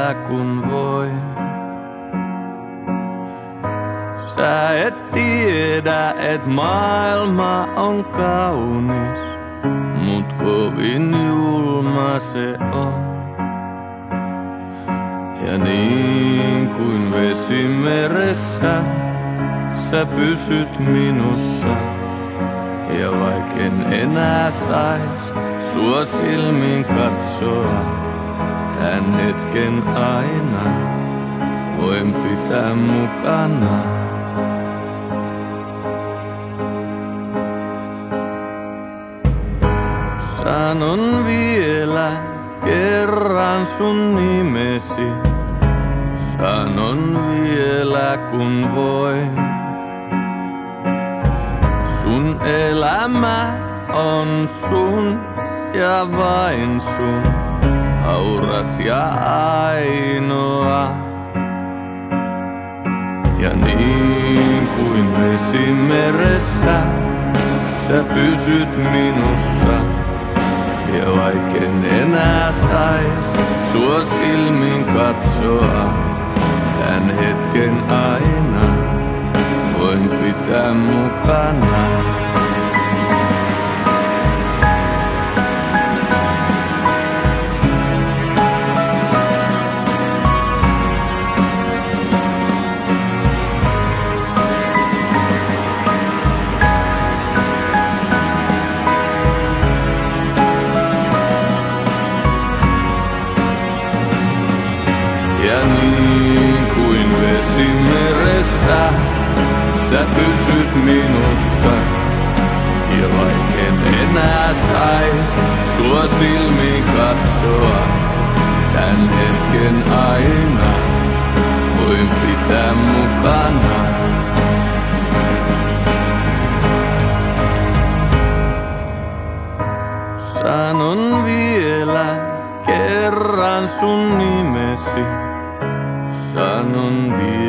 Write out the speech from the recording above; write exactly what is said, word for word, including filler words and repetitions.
vielä kun voi. Sä et tiedä, et maailma on kaunis, mut kovin julma se on. Ja niin kuin vesi meressä, sä pysyt minussa. Ja vaikken enää sais sua silmin katsoa, tän hetken aina voin pitää mukana. Sanon vielä kerran sun nimesi, sanon vielä kun voin. Sun elämä on sun ja vain sun, hauras ja ainoa. Ja niin kuin vesi meressä, sä pysyt minussa. Ja vaikken enää sais sua silmin katsoa, tän hetken aina voin pitää mukana. Ja niin kuin vesi meressä, sä pysyt minussa. Ja vaikken enää sais sua silmiin katsoa, tän hetken aina voin pitää mukana. Sanon vielä kerran sun nimesi, sanon vielä.